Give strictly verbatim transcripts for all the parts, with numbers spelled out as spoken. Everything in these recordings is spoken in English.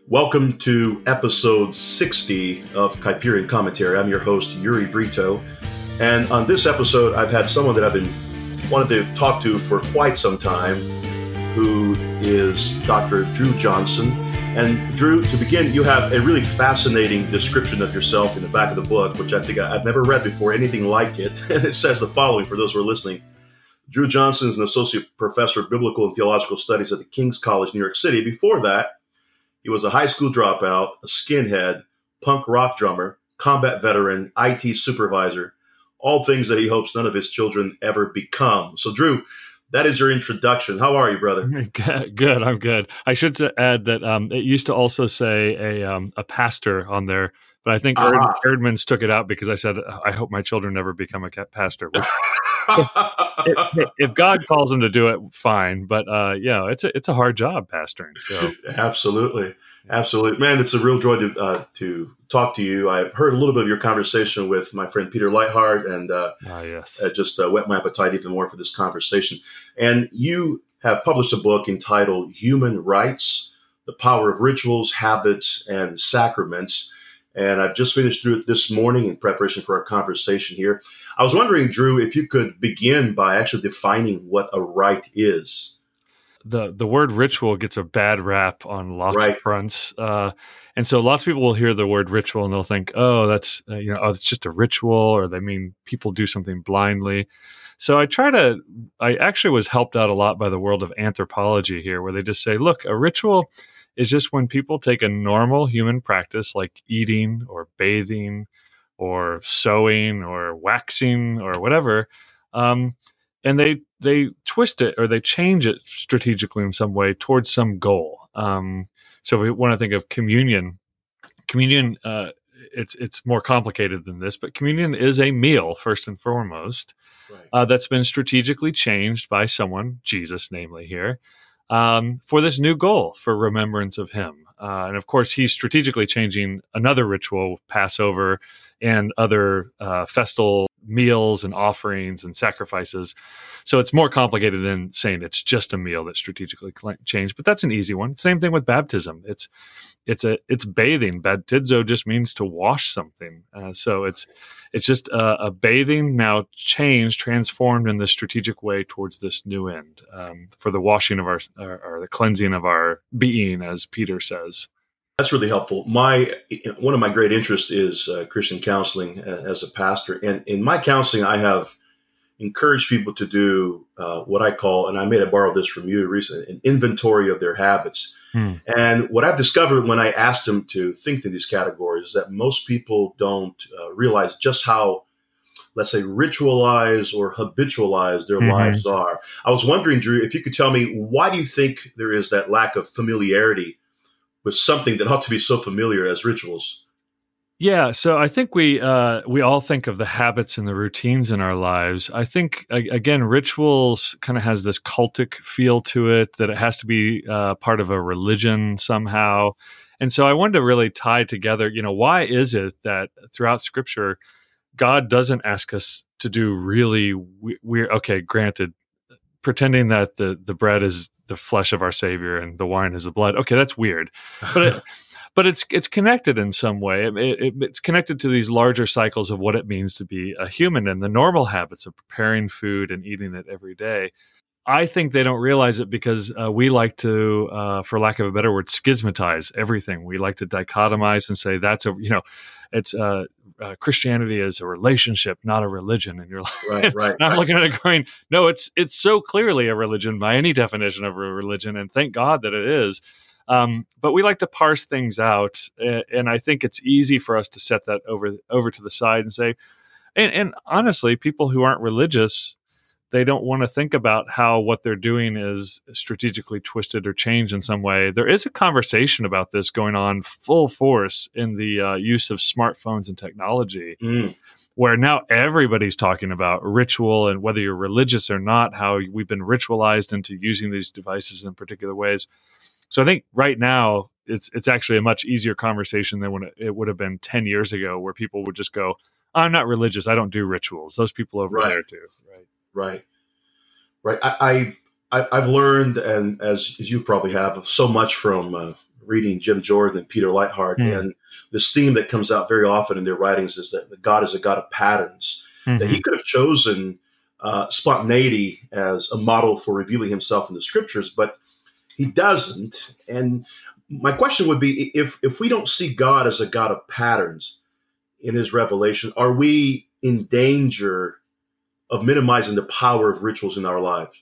Welcome to episode sixty of Kuyperian Commentary. I'm your host, Yuri Brito. And on this episode, I've had someone that I've been wanted to talk to for quite some time, who is Doctor Drew Johnson. And Drew, to begin, you have a really fascinating description of yourself in the back of the book, which I think I've never read before, anything like it. And it says the following for those who are listening. Drew Johnson is an associate professor of biblical and theological studies at the King's College, New York City. Before that, he was a high school dropout, a skinhead, punk rock drummer, combat veteran, I T supervisor, all things that he hopes none of his children ever become. So, Drew, that is your introduction. How are you, brother? Good. I'm good. I should add that um, it used to also say a um, a pastor on there, but I think uh-huh. Erd- Erdman's took it out because I said, I hope my children never become a pastor. if, if God calls them to do it, fine. But uh, yeah, it's a it's a hard job pastoring. So absolutely, absolutely, man, it's a real joy to uh, to talk to you. I heard a little bit of your conversation with my friend Peter Leithart, and uh, ah, yes, it just uh, whet my appetite even more for this conversation. And you have published a book entitled "Human Rights: The Power of Rituals, Habits, and Sacraments." And I've just finished through it this morning in preparation for our conversation here. I was wondering, Drew, if you could begin by actually defining what a rite is. The the word ritual gets a bad rap on lots right. of fronts. Uh, and so lots of people will hear the word ritual and they'll think, oh, that's, uh, you know, oh, it's just a ritual, or they mean people do something blindly. So I try to, I actually was helped out a lot by the world of anthropology here, where they just say, look, a ritual is just when people take a normal human practice like eating or bathing or sewing or waxing or whatever, um, and they they twist it or they change it strategically in some way towards some goal. Um, so we want to think of communion. Communion, uh, it's it's more complicated than this, but communion is a meal first and foremost, right. uh, that's been strategically changed by someone, Jesus, namely here. Um, for this new goal, for remembrance of him. Uh, and of course, he's strategically changing another ritual, Passover, and other uh, festal meals and offerings and sacrifices. So it's more complicated than saying it's just a meal that's strategically cl- changed. But that's an easy one. Same thing with baptism. It's it's a it's bathing. Baptizo just means to wash something. Uh, so it's it's just a, a bathing now changed, transformed in this strategic way towards this new end, um, for the washing of our, our or the cleansing of our being, as Peter says. That's really helpful. My one of my great interests is uh, Christian counseling as a pastor, and in my counseling, I have encouraged people to do uh, what I call, and I may have borrowed this from you recently, an inventory of their habits. Hmm. And what I've discovered when I asked them to think in these categories is that most people don't uh, realize just how, let's say, ritualized or habitualized their mm-hmm. lives are. I was wondering, Drew, if you could tell me, why do you think there is that lack of familiarity with something that ought to be so familiar as rituals? Yeah, so I think we uh, we all think of the habits and the routines in our lives. I think, again, rituals kind of has this cultic feel to it, that it has to be uh, part of a religion somehow. And so I wanted to really tie together, you know, why is it that throughout Scripture, God doesn't ask us to do really we- weird, okay, granted, pretending that the, the bread is the flesh of our Savior and the wine is the blood. Okay, that's weird. But it, but it's it's connected in some way. It, it, it's connected to these larger cycles of what it means to be a human and the normal habits of preparing food and eating it every day. I think they don't realize it because uh, we like to, uh, for lack of a better word, schismatize everything. We like to dichotomize and say that's a, you know, it's uh, uh, Christianity is a relationship, not a religion. And you're like, right, right. and I'm right. looking at it going, no, it's it's so clearly a religion by any definition of a religion, and thank God that it is. Um, but we like to parse things out, and I think it's easy for us to set that over over to the side and say, and, and honestly, people who aren't religious, they don't want to think about how what they're doing is strategically twisted or changed in some way. There is a conversation about this going on full force in the uh, use of smartphones and technology, mm. where now everybody's talking about ritual and whether you're religious or not, how we've been ritualized into using these devices in particular ways. So I think right now it's it's actually a much easier conversation than when it, it would have been ten years ago, where people would just go, I'm not religious, I don't do rituals. Those people over right. there do. Right. Right. Right. I, I've I, I've learned, and as, as you probably have, so much from uh, reading Jim Jordan and Peter Leithart, Mm. and this theme that comes out very often in their writings is that God is a God of patterns. Mm-hmm. That he could have chosen uh, spontaneity as a model for revealing himself in the scriptures, but he doesn't. And my question would be, if if we don't see God as a God of patterns in his revelation, are we in danger of minimizing the power of rituals in our lives?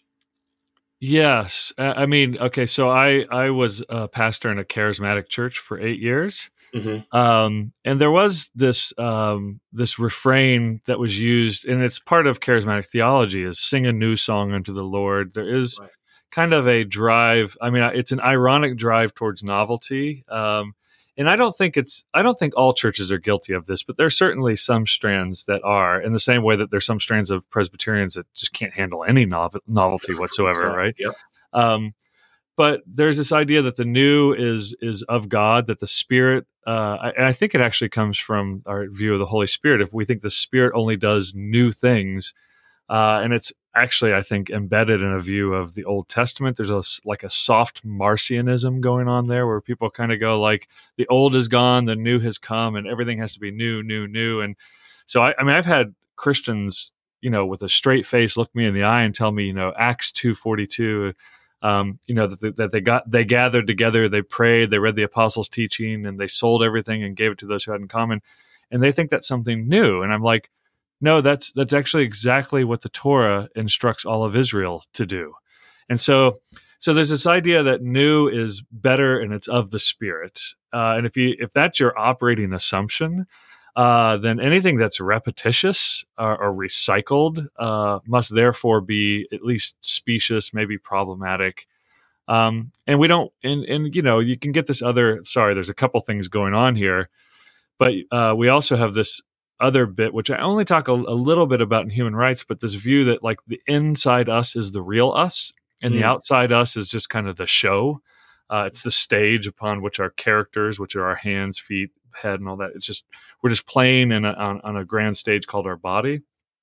Yes. Uh, I mean, okay, so I, I was a pastor in a charismatic church for eight years. Mm-hmm. Um, and there was this um, this refrain that was used, and it's part of charismatic theology, is sing a new song unto the Lord. There is Right. kind of a drive. I mean, it's an ironic drive towards novelty. Um, and I don't think it's, I don't think all churches are guilty of this, but there's certainly some strands that are, in the same way that there's some strands of Presbyterians that just can't handle any nov- novelty whatsoever, Exactly. right? Yep. Um, but there's this idea that the new is is of God, that the Spirit, uh, and I think it actually comes from our view of the Holy Spirit. If we think the Spirit only does new things, uh, and it's actually, I think, embedded in a view of the Old Testament. There's a like a soft Marcionism going on there, where people kind of go like, the old is gone, the new has come, and everything has to be new, new, new. And so, I, I mean, I've had Christians, you know, with a straight face, look me in the eye and tell me, you know, Acts two forty-two. Um, you know, that they, that they got, they gathered together, they prayed, they read the apostles' teaching, and they sold everything and gave it to those who had in common. And they think that's something new. And I'm like, no, that's, that's actually exactly what the Torah instructs all of Israel to do. And so, so there's this idea that new is better and it's of the Spirit. Uh, and if you, if that's your operating assumption, Uh, then anything that's repetitious or, or recycled uh, must therefore be at least specious, maybe problematic. Um, and we don't, and, and, you know, you can get this other, sorry, there's a couple things going on here, but uh, we also have this other bit, which I only talk a, a little bit about in human rights, but this view that like the inside us is the real us and mm. the outside us is just kind of the show. Uh, it's the stage upon which our characters, which are our hands, feet, head, and all that. It's just, we're just playing in a, on, on a grand stage called our body.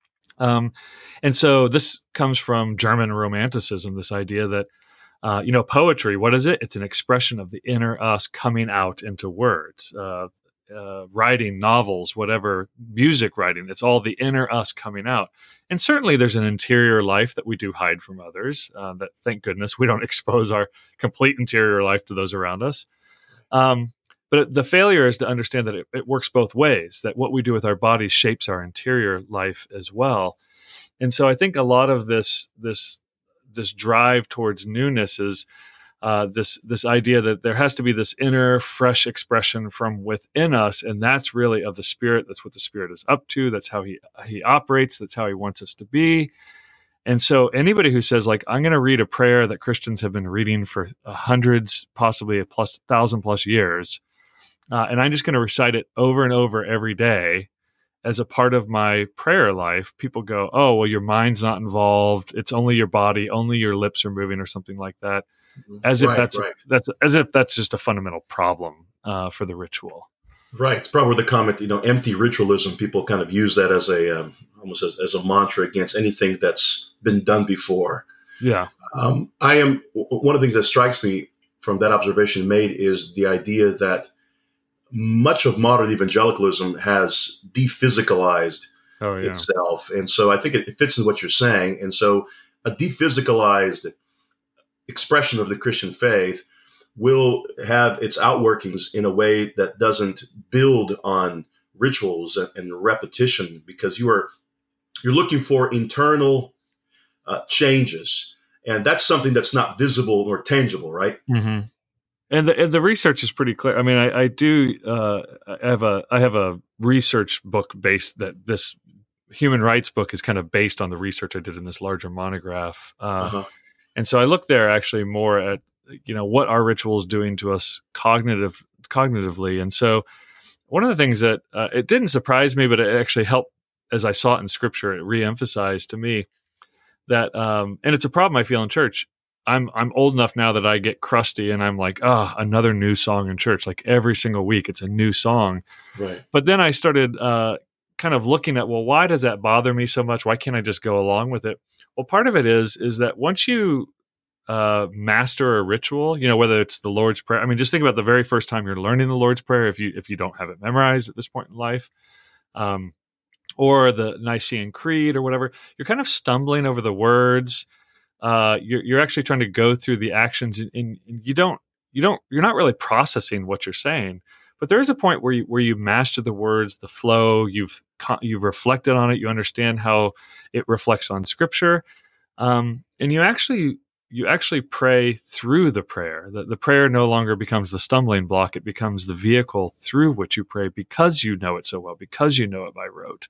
Um, and so this comes from German Romanticism, this idea that, uh, you know, poetry, what is it? It's an expression of the inner us coming out into words. Uh, uh, writing, novels, whatever, music writing, it's all the inner us coming out. And certainly there's an interior life that we do hide from others, uh, that thank goodness we don't expose our complete interior life to those around us. Um, but the failure is to understand that it, it works both ways, that what we do with our bodies shapes our interior life as well. And so I think a lot of this, this, this drive towards newness is uh, this, this idea that there has to be this inner fresh expression from within us. And that's really of the Spirit. That's what the Spirit is up to. That's how he, he operates. That's how he wants us to be. And so anybody who says like, I'm going to read a prayer that Christians have been reading for hundreds, possibly a plus thousand plus years, uh, and I'm just going to recite it over and over every day as a part of my prayer life, people go, oh, well, your mind's not involved. It's only your body, only your lips are moving or something like that. As right, if that's, right. a, that's as if that's just a fundamental problem uh, for the ritual. Right. It's probably the comment, you know, empty ritualism. People kind of use that as a, um, almost as, as a mantra against anything that's been done before. Yeah. Um, I am, one of the things that strikes me from that observation made is the idea that much of modern evangelicalism has dephysicalized oh, yeah. itself. And so I think it, it fits in what you're saying. And so a dephysicalized expression of the Christian faith will have its outworkings in a way that doesn't build on rituals and, and repetition, because you are, you're looking for internal uh, changes. And that's something that's not visible or tangible, right? Mm-hmm. And the, and the research is pretty clear. I mean, I, I do. Uh, I have a I have a research book based that this human rights book is kind of based on the research I did in this larger monograph. Uh, uh-huh. And so I look there actually more at, you know, what are rituals doing to us cognitive cognitively. And so one of the things that uh, it didn't surprise me, but it actually helped as I saw it in Scripture. It reemphasized to me that, um, and it's a problem I feel in church. I'm I'm old enough now that I get crusty and I'm like, ah, oh, another new song in church. Like every single week, it's a new song. Right. But then I started uh, kind of looking at, well, why does that bother me so much? Why can't I just go along with it? Well, part of it is is that once you uh, master a ritual, you know, whether it's the Lord's Prayer. I mean, just think about the very first time you're learning the Lord's Prayer, if you if you don't have it memorized at this point in life, um, or the Nicene Creed or whatever, you're kind of stumbling over the words. Uh, you're you're actually trying to go through the actions, and, and you don't you don't you're not really processing what you're saying. But there is a point where you where you master the words, the flow. You've you've reflected on it. You understand how it reflects on Scripture, um, and you actually you actually pray through the prayer. The, the prayer no longer becomes the stumbling block. It becomes the vehicle through which you pray because you know it so well, because you know it by rote.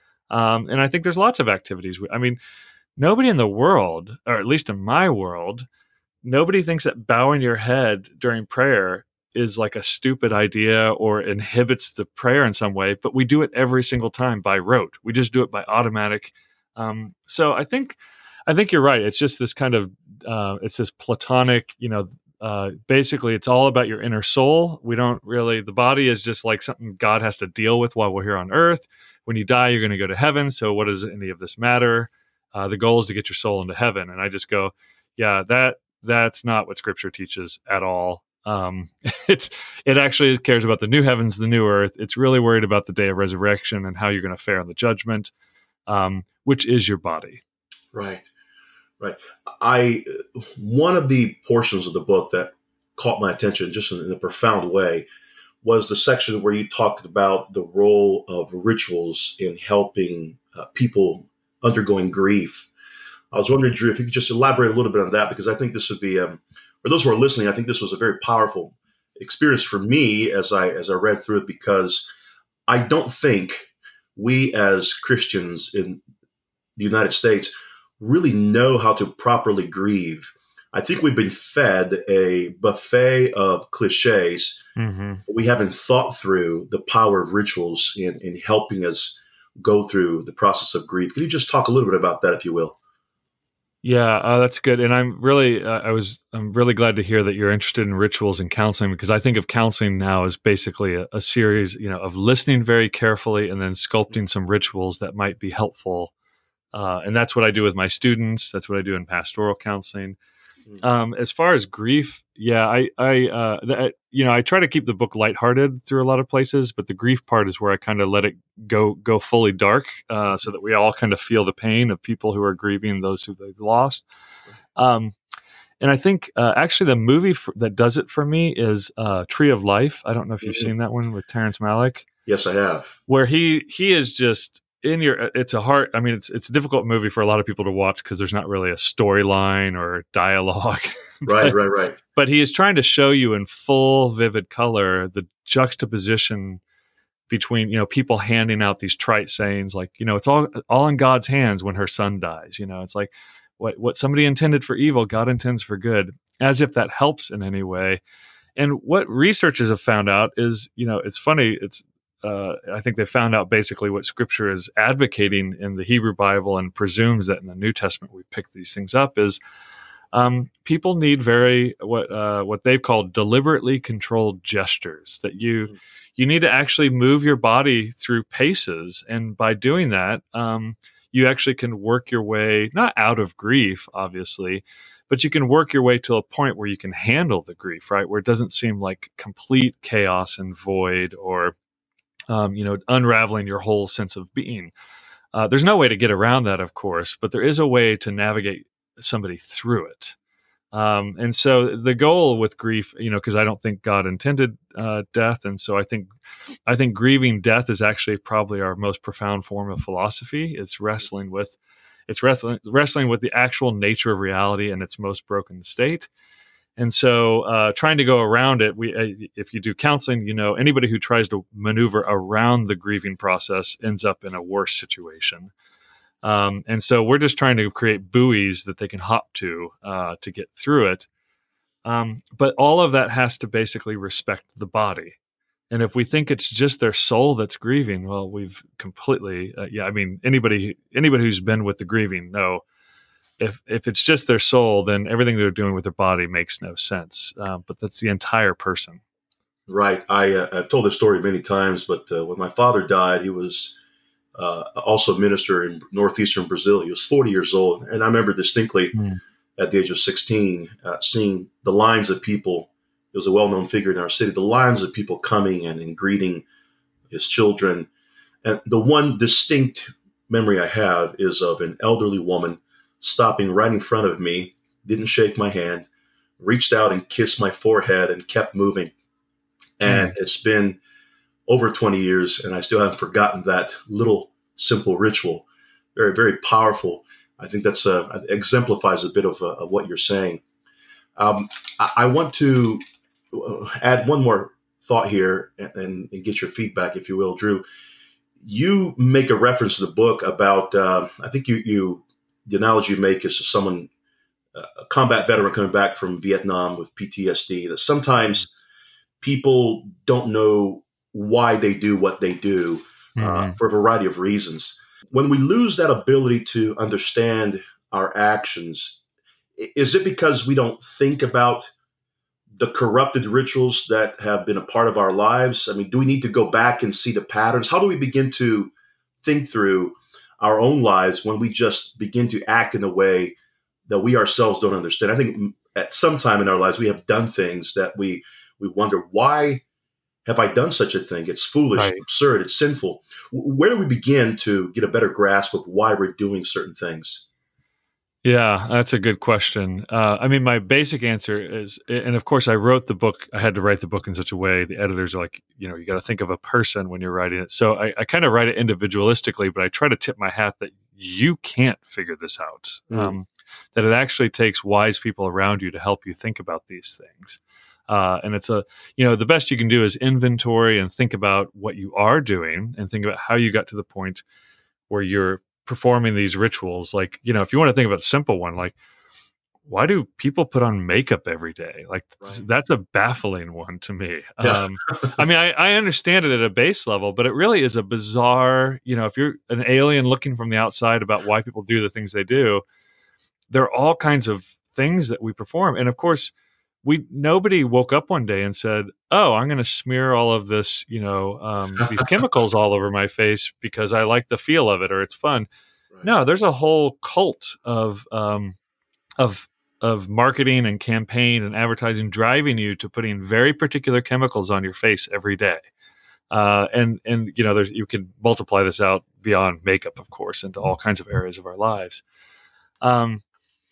Um, and I think there's lots of activities. I mean, nobody in the world, or at least in my world, nobody thinks that bowing your head during prayer is like a stupid idea or inhibits the prayer in some way, but we do it every single time by rote. We just do it by automatic. Um, so I think, I think you're right. It's just this kind of, uh, it's this platonic, you know, uh, basically it's all about your inner soul. We don't really, the body is just like something God has to deal with while we're here on earth. When you die, you're going to go to heaven. So what does any of this matter? Uh, the goal is to get your soul into heaven. And I just go, yeah, that, that's not what Scripture teaches at all. Um, it's, it actually cares about the new heavens, the new earth. It's really worried about the day of resurrection and how you're going to fare in the judgment, um, which is your body. Right. Right. I, one of the portions of the book that caught my attention just in, in a profound way was the section where you talked about the role of rituals in helping uh, people undergoing grief. I was wondering, Drew, if you could just elaborate a little bit on that, because I think this would be, um, for those who are listening, I think this was a very powerful experience for me as I as I read through it, because I don't think we as Christians in the United States really know how to properly grieve. I think we've been fed a buffet of cliches. Mm-hmm. We haven't thought through the power of rituals in, in helping us go through the process of grief. Can you just talk a little bit about that, if you will? Yeah, uh, that's good. And I'm really, uh, I was, I'm really glad to hear that you're interested in rituals and counseling, because I think of counseling now as basically a, a series, you know, of listening very carefully and then sculpting some rituals that might be helpful. Uh, and that's what I do with my students. That's what I do in pastoral counseling. Um, as far as grief, yeah, I, I, uh, th- you know, I try to keep the book lighthearted through a lot of places, but the grief part is where I kind of let it go, go fully dark, uh, so that we all kind of feel the pain of people who are grieving those who they've lost. Um, and I think, uh, actually the movie f- that does it for me is, uh, Tree of Life. I don't know if you've mm-hmm. seen that one with Terrence Malick. Yes, I have. Where he, he is just, in your, it's a hard, I mean, it's it's a difficult movie for a lot of people to watch because there's not really a storyline or dialogue. but, right, right, right. But he is trying to show you in full, vivid color the juxtaposition between, you know, people handing out these trite sayings like, you know, it's all all in God's hands when her son dies. You know, it's like what what somebody intended for evil, God intends for good, as if that helps in any way. And what researchers have found out is, you know, it's funny, it's Uh, I think they found out basically what Scripture is advocating in the Hebrew Bible and presumes that in the New Testament we pick these things up is um, people need very what uh, what they've called deliberately controlled gestures. That you mm-hmm. you need to actually move your body through paces, and by doing that, um, you actually can work your way not out of grief, obviously, but you can work your way to a point where you can handle the grief, right? Where it doesn't seem like complete chaos and void, or Um, you know, unraveling your whole sense of being. Uh, there's no way to get around that, of course, but there is a way to navigate somebody through it. Um, and so the goal with grief, you know, because I don't think God intended uh, death, and so I think, I think grieving death is actually probably our most profound form of philosophy. It's wrestling with, it's wrestling wrestling with the actual nature of reality in its most broken state. And so uh, trying to go around it, we, uh, if you do counseling, you know, anybody who tries to maneuver around the grieving process ends up in a worse situation. Um, and so we're just trying to create buoys that they can hop to uh, to get through it. Um, but all of that has to basically respect the body. And if we think it's just their soul that's grieving, well, we've completely, uh, yeah, I mean, anybody anybody who's been with the grieving, no. If if it's just their soul, then everything they're doing with their body makes no sense. Uh, but that's the entire person. Right. I, uh, I've told this story many times, but uh, when my father died, he was uh, also a minister in northeastern Brazil. He was forty years old. And I remember distinctly mm. at the age of sixteen, uh, seeing the lines of people. He was a well-known figure in our city. The lines of people coming and, and greeting his children. And the one distinct memory I have is of an elderly woman stopping right in front of me, didn't shake my hand, reached out and kissed my forehead and kept moving. And mm. it's been over twenty years, and I still haven't forgotten that little simple ritual. Very, very powerful. I think that's uh, exemplifies a bit of, uh, of what you're saying. Um, I, I want to add one more thought here and, and, and get your feedback, if you will, Drew. You make a reference to the book about, uh, I think you, you, the analogy you make is to someone, uh, a combat veteran coming back from Vietnam with P T S D, that sometimes people don't know why they do what they do uh, mm-hmm. for a variety of reasons. When we lose that ability to understand our actions, is it because we don't think about the corrupted rituals that have been a part of our lives? I mean, do we need to go back and see the patterns? How do we begin to think through our own lives when we just begin to act in a way that we ourselves don't understand? I think at some time in our lives, we have done things that we we wonder, why have I done such a thing? It's foolish, right. absurd, it's sinful. Where do we begin to get a better grasp of why we're doing certain things? Yeah, that's a good question. Uh, I mean, my basic answer is, and of course I wrote the book, I had to write the book in such a way, the editors are like, you know, you got to think of a person when you're writing it. So I, I kind of write it individualistically, but I try to tip my hat that you can't figure this out, mm. um, that it actually takes wise people around you to help you think about these things. Uh, and it's a, you know, the best you can do is inventory and think about what you are doing and think about how you got to the point where you're performing these rituals. Like, you know, if you want to think about a simple one, like, why do people put on makeup every day? Like, right. that's a baffling one to me. Yeah. Um, I mean, I, I understand it at a base level, but it really is a bizarre, you know, if you're an alien looking from the outside about why people do the things they do, there are all kinds of things that we perform. And of course, we nobody woke up one day and said, "Oh, I'm going to smear all of this, you know, um, these chemicals all over my face because I like the feel of it or it's fun." Right. No, there's a whole cult of um, of of marketing and campaign and advertising driving you to putting very particular chemicals on your face every day. Uh, and and you know, there's you can multiply this out beyond makeup, of course, into all kinds of areas of our lives. Um,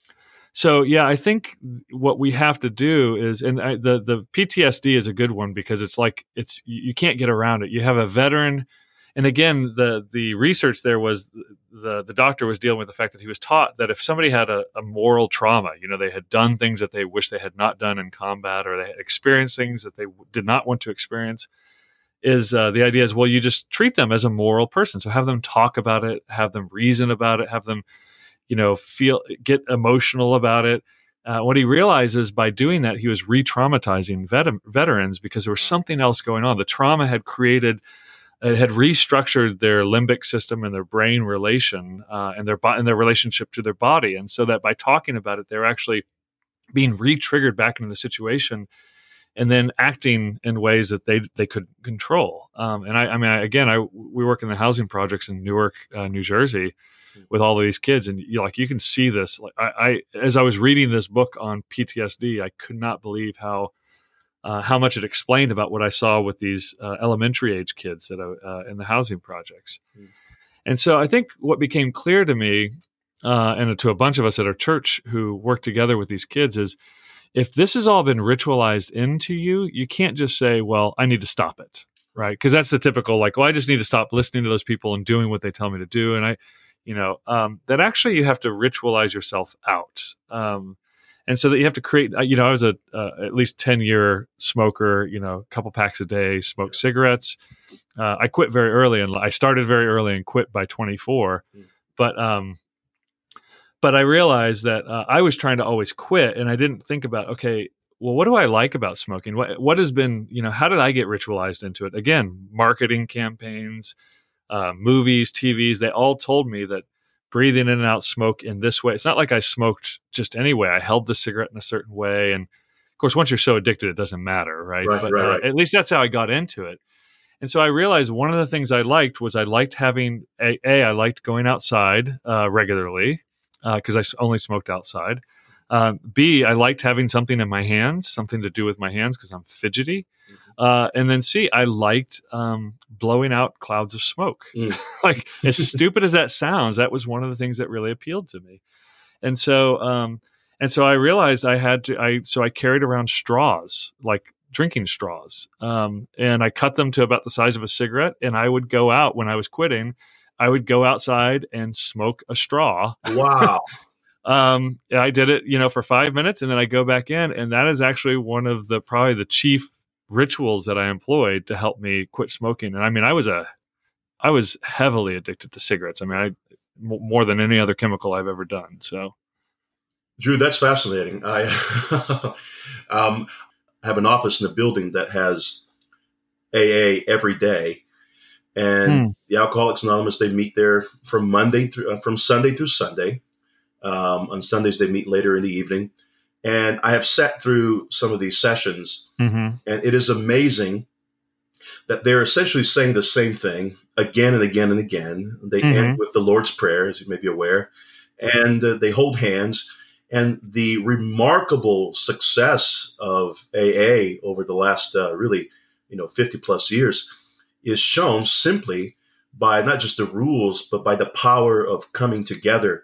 So yeah, I think what we have to do is, and I, the the P T S D is a good one because it's like it's you can't get around it. You have a veteran, and again, the the research there was the the doctor was dealing with the fact that he was taught that if somebody had a, a moral trauma, you know, they had done things that they wish they had not done in combat, or they had experienced things that they did not want to experience. Is uh, the idea is, well, you just treat them as a moral person, so have them talk about it, have them reason about it, have them, you know, feel, get emotional about it. Uh, what he realizes by doing that, he was re-traumatizing vet- veterans because there was something else going on. The trauma had created, it had restructured their limbic system and their brain relation uh, and their bo- and their relationship to their body. And so that by talking about it, they're actually being re-triggered back into the situation and then acting in ways that they they could control. Um, and I, I mean, I, again, I we work in the housing projects in Newark, uh, New Jersey, with all of these kids, and you like you can see this. Like I, I, as I was reading this book on P T S D, I could not believe how uh, how much it explained about what I saw with these uh, elementary age kids that are uh, in the housing projects. Mm. And so I think what became clear to me, uh, and to a bunch of us at our church who work together with these kids, is if this has all been ritualized into you, you can't just say, "Well, I need to stop it," right? Because that's the typical like, "Well, I just need to stop listening to those people and doing what they tell me to do," and I. You know, um, that actually you have to ritualize yourself out. Um, and so that you have to create, uh, you know, I was a uh, at least ten year smoker, you know, a couple packs a day, smoked cigarettes. Uh, I quit very early and I started very early and quit by twenty-four. Mm. But, um, but I realized that uh, I was trying to always quit and I didn't think about, okay, well, what do I like about smoking? What, what has been, you know, how did I get ritualized into it? Again, marketing campaigns, Uh, movies, T Vs, they all told me that breathing in and out smoke in this way. It's not like I smoked just anyway. I held the cigarette in a certain way. And of course, once you're so addicted, it doesn't matter, right? Right, but right, uh, right. At least that's how I got into it. And so I realized one of the things I liked was I liked having, a, a I liked going outside uh, regularly because uh, I only smoked outside. Uh, B, I liked having something in my hands, something to do with my hands because I'm fidgety. Uh, and then C, I liked um, blowing out clouds of smoke. Mm. Like, as stupid as that sounds, that was one of the things that really appealed to me. And so, um, and so I realized I had to. I so I carried around straws, like drinking straws, um, and I cut them to about the size of a cigarette. And I would go out when I was quitting. I would go outside and smoke a straw. Wow. um, I did it, you know, for five minutes, and then I go back in, and that is actually one of the probably the chief rituals that I employed to help me quit smoking. And I mean, I was a, I was heavily addicted to cigarettes. I mean, I m- more than any other chemical I've ever done. So, Drew, that's fascinating. I um, have an office in a building that has A A every day, and Hmm. the Alcoholics Anonymous, they meet there from Monday through uh, from Sunday through Sunday. Um, on Sundays, they meet later in the evening, and I have sat through some of these sessions, Mm-hmm. and it is amazing that they're essentially saying the same thing again and again and again. They Mhm. end with the Lord's Prayer, as you may be aware, and uh, they hold hands. And the remarkable success of A A over the last uh, really, you know, fifty plus years is shown simply by not just the rules, but by the power of coming together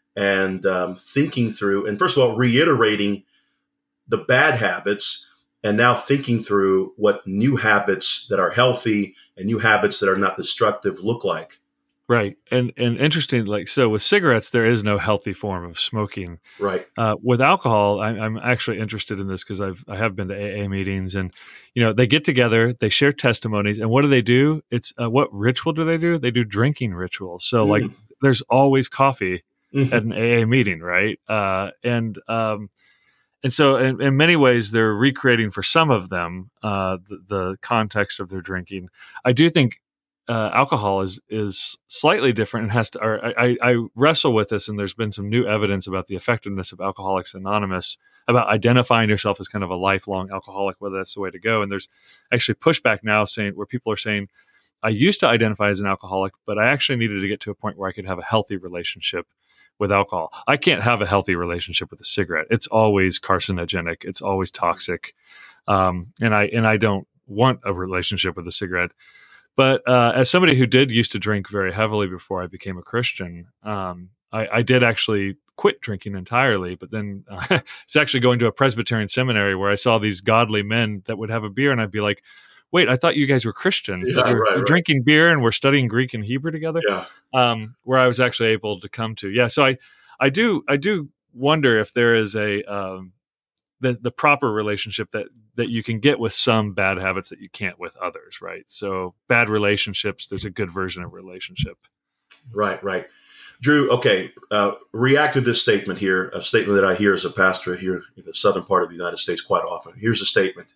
and um, thinking through, and first of all, reiterating the bad habits, and now thinking through what new habits that are healthy and new habits that are not destructive look like. Right. And and interesting, like, so with cigarettes, there is no healthy form of smoking. Right. Uh, with alcohol, I, I'm actually interested in this because I've I have been to A A meetings, and you know they get together, they share testimonies, and what do they do? It's uh, what ritual do they do? They do drinking rituals. So Mm. like, there's always coffee Mhm. at an A A meeting, right? Uh, and um, and so in, in many ways, they're recreating for some of them uh, the, the context of their drinking. I do think uh, alcohol is is slightly different and has to. Or I, I wrestle with this, and there's been some new evidence about the effectiveness of Alcoholics Anonymous, about identifying yourself as kind of a lifelong alcoholic, whether that's the way to go. And there's actually pushback now saying where people are saying, I used to identify as an alcoholic, but I actually needed to get to a point where I could have a healthy relationship with alcohol. I can't have a healthy relationship with a cigarette. It's always carcinogenic. It's always toxic. Um, and I, and I don't want a relationship with a cigarette. But uh, as somebody who did used to drink very heavily before I became a Christian, um, I, I did actually quit drinking entirely. But then uh, it's actually going to a Presbyterian seminary where I saw these godly men that would have a beer, and I'd be like, wait, I thought you guys were Christian. Yeah, But you're, right, you're right. drinking beer and we're studying Greek and Hebrew together. Yeah. Um, where I was actually able to come to. Yeah. So I, I do, I do wonder if there is a, um, the, the proper relationship that, that you can get with some bad habits that you can't with others. Right. So bad relationships, there's a good version of relationship. Right, right. Drew, okay, uh, react to this statement here, a statement that I hear as a pastor here in the southern part of the United States quite often. Here's a statement.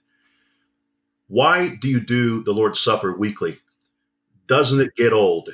Why do you do the Lord's Supper weekly? Doesn't it get old?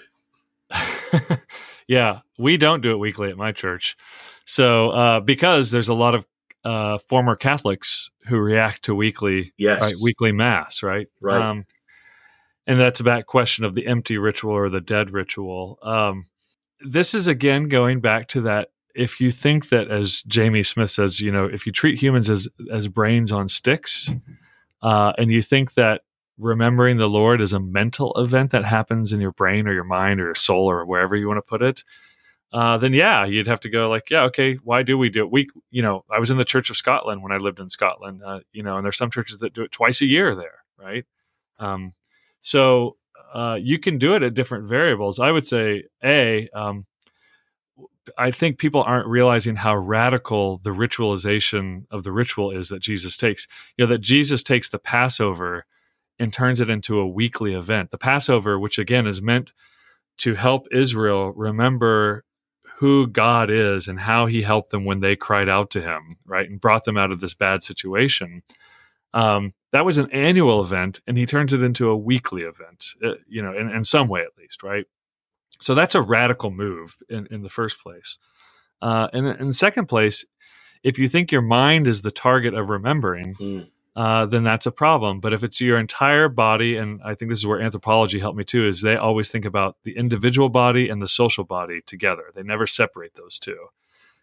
Yeah, we don't do it weekly at my church. So uh, because there's a lot of uh, former Catholics who react to weekly, Yes. right, weekly mass, right? Right. Um, and that's about question of the empty ritual or the dead ritual. Um, this is, again, going back to that. If you think that, as Jamie Smith says, you know, if you treat humans as, as brains on sticks, uh, and you think that remembering the Lord is a mental event that happens in your brain or your mind or your soul or wherever you want to put it, uh, then yeah, you'd have to go like, yeah, okay, why do we do it? We, you know, I was in the Church of Scotland when I lived in Scotland, uh, you know, and there's some churches that do it twice a year there, right? Um, so uh, you can do it at different variables. I would say, A, um, I think people aren't realizing how radical the ritualization of the ritual is that Jesus takes. You know, that Jesus takes the Passover and turns it into a weekly event. The Passover, which again is meant to help Israel remember who God is and how he helped them when they cried out to him, right? And brought them out of this bad situation. Um, that was an annual event, and he turns it into a weekly event, uh, you know, in, in some way at least, right? So that's a radical move in, in the first place. Uh, and in the second place, if you think your mind is the target of remembering, Mm. uh, then that's a problem. But if it's your entire body, and I think this is where anthropology helped me too, is they always think about the individual body and the social body together. They never separate those two.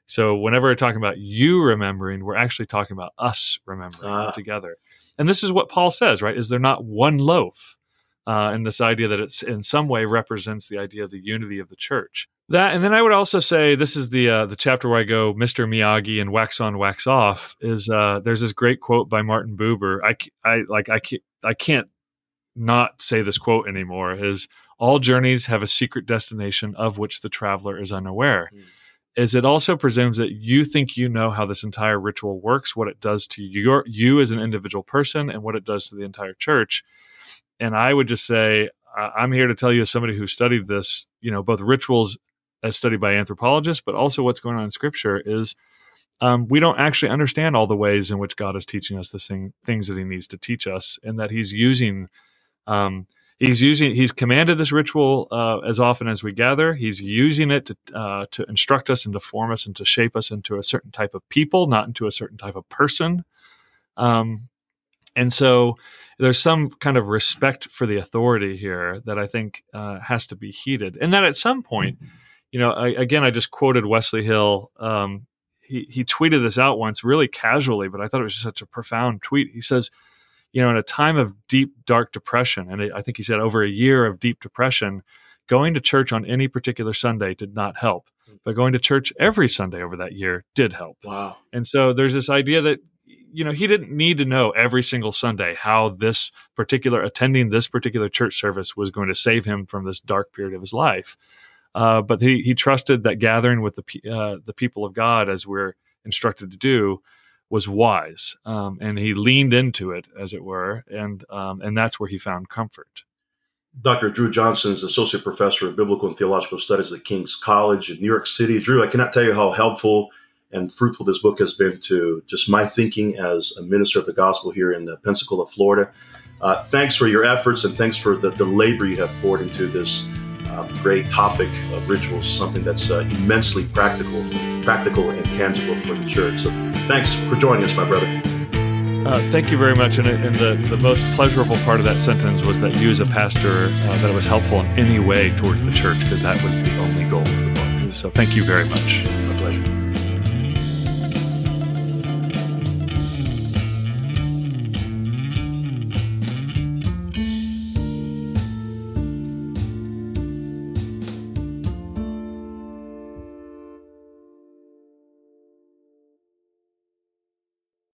So whenever we're talking about you remembering, we're actually talking about us remembering Ah. together. And this is what Paul says, right? Is there not one loaf? Uh, and this idea that it's in some way represents the idea of the unity of the church. That, and then I would also say this is the uh, the chapter where I go Mister Miyagi and wax on, wax off. Is uh, there's this great quote by Martin Buber. I, I like I can't, I can't not say this quote anymore. Is all journeys have a secret destination of which the traveler is unaware. Mm. Is it also presumes that you think you know how this entire ritual works, what it does to your you as an individual person, and what it does to the entire church. And I would just say, uh, I'm here to tell you as somebody who studied this, you know, both rituals as studied by anthropologists, but also what's going on in Scripture is um, we don't actually understand all the ways in which God is teaching us the thing, things that he needs to teach us, and that he's using, um, he's using, he's commanded this ritual uh, as often as we gather. He's using it to, uh, to instruct us and to form us and to shape us into a certain type of people, not into a certain type of person. Um, and so there's some kind of respect for the authority here that I think uh, has to be heeded. And that at some point, you know, I, again, I just quoted Wesley Hill. Um, he, he tweeted this out once really casually, but I thought it was just such a profound tweet. He says, you know, in a time of deep, dark depression, and I think he said over a year of deep depression, going to church on any particular Sunday did not help. But going to church every Sunday over that year did help. Wow. And so there's this idea that, you know, he didn't need to know every single Sunday how this particular, attending this particular church service was going to save him from this dark period of his life. Uh, but he he trusted that gathering with the uh, the people of God, as we're instructed to do, was wise. Um, and he leaned into it, as it were, and um, and that's where he found comfort. Doctor Drew Johnson is Associate Professor of Biblical and Theological Studies at King's College in New York City. Drew, I cannot tell you how helpful and fruitful this book has been to just my thinking as a minister of the gospel here in uh, Pensacola, Florida. Uh, thanks for your efforts, and thanks for the, the labor you have poured into this uh, great topic of rituals, something that's uh, immensely practical, practical and tangible for the church. So thanks for joining us, my brother. Uh, thank you very much. And, and the, the most pleasurable part of that sentence was that you as a pastor, uh, that it was helpful in any way towards the church, because that was the only goal of the book. So thank you very much.